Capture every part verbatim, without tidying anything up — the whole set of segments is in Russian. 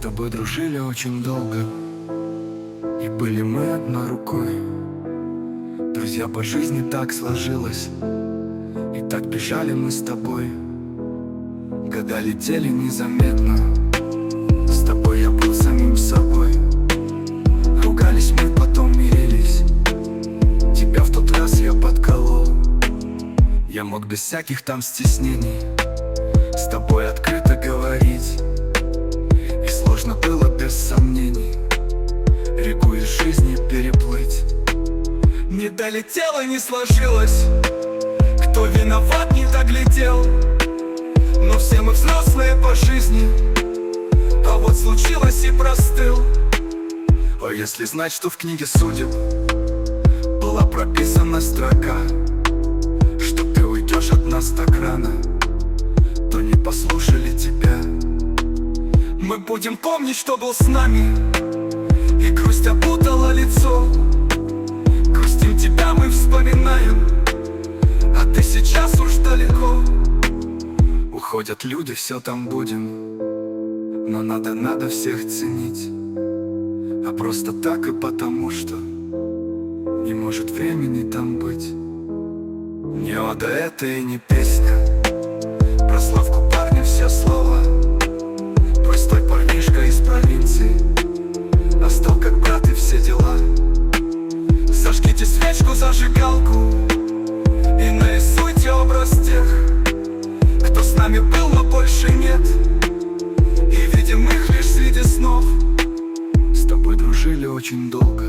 тобой дружили очень долго, и были мы одной рукой. Друзья, по жизни так сложилось, и так бежали мы с тобой. Года летели незаметно, с тобой я был самим собой. Ругались мы, потом мирились, тебя в тот раз я подколол. Я мог без всяких там стеснений с тобой открыто говорить, и сложно было без сомнений реку из жизни переплыть. Не долетело, не сложилось, кто виноват, не доглядел. Но все мы взрослые по жизни, а вот случилось и простыл. А если знать, что в книге судеб была прописана строка, что ты уйдешь от нас так рано, то не послушали тебя. Мы будем помнить, что был с нами, и грусть опутала лицо. Грустим тебя мы вспоминаем, а ты сейчас уж далеко. Уходят люди, все там будем, но надо, надо всех ценить. А просто так и потому, что не может времени там быть. Не ода это и не песня, про Славку парня все слова. Простой парнишка из провинции, а стал как брат и все дела. Зажгите свечку, зажигалку и нарисуйте образ тех, кто с нами был, но больше нет, и видим их лишь среди снов. С тобой дружили очень долго,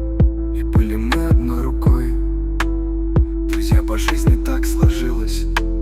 и были мы одной рукой. Друзья, по жизни так сложилось,